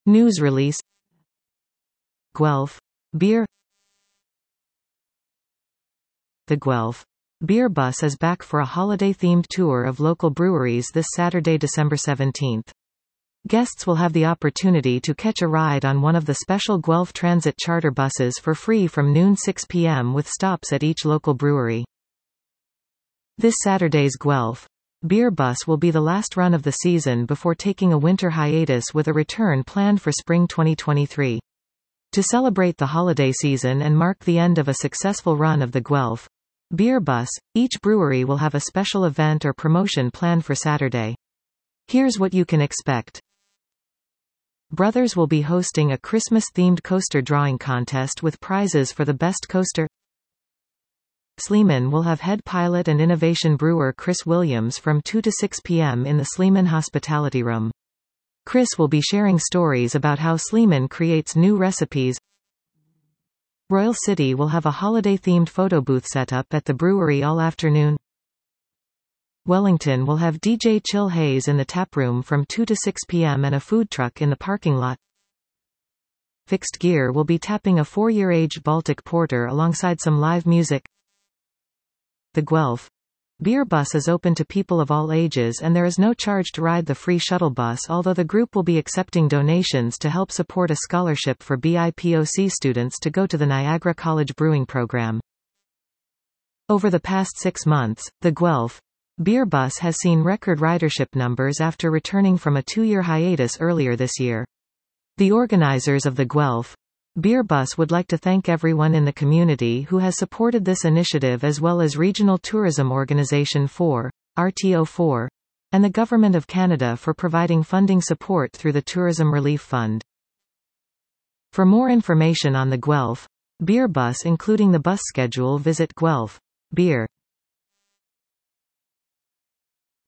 News release. Guelph Beer. The Guelph Beer Bus is back for a holiday-themed tour of local breweries this Saturday, December 17. Guests will have the opportunity to catch a ride on one of the special Guelph Transit charter buses for free from noon 6 p.m. with stops at each local brewery. This Saturday's Guelph Beer Bus will be the last run of the season before taking a winter hiatus with a return planned for spring 2023. To celebrate the holiday season and mark the end of a successful run of the Guelph Beer Bus, each brewery will have a special event or promotion planned for Saturday. Here's what you can expect. Brothers will be hosting a Christmas-themed coaster drawing contest with prizes for the best coaster. Sleeman will have head pilot and innovation brewer Chris Williams from 2 to 6 p.m. in the Sleeman Hospitality Room. Chris will be sharing stories about how Sleeman creates new recipes. Royal City will have a holiday-themed photo booth set up at the brewery all afternoon. Wellington will have DJ Chill Haze in the taproom from 2 to 6 p.m. and a food truck in the parking lot. Fixed Gear will be tapping a 4-year-aged Baltic Porter alongside some live music. The Guelph Beer Bus is open to people of all ages and there is no charge to ride the free shuttle bus, although the group will be accepting donations to help support a scholarship for BIPOC students to go to the Niagara College Brewing Program. Over the past 6 months, the Guelph Beer Bus has seen record ridership numbers after returning from a 2-year hiatus earlier this year. The organizers of the Guelph Beer Bus would like to thank everyone in the community who has supported this initiative, as well as Regional Tourism Organization 4, RTO4, and the Government of Canada for providing funding support through the Tourism Relief Fund. For more information on the Guelph Beer Bus, including the bus schedule, visit Guelph Beer.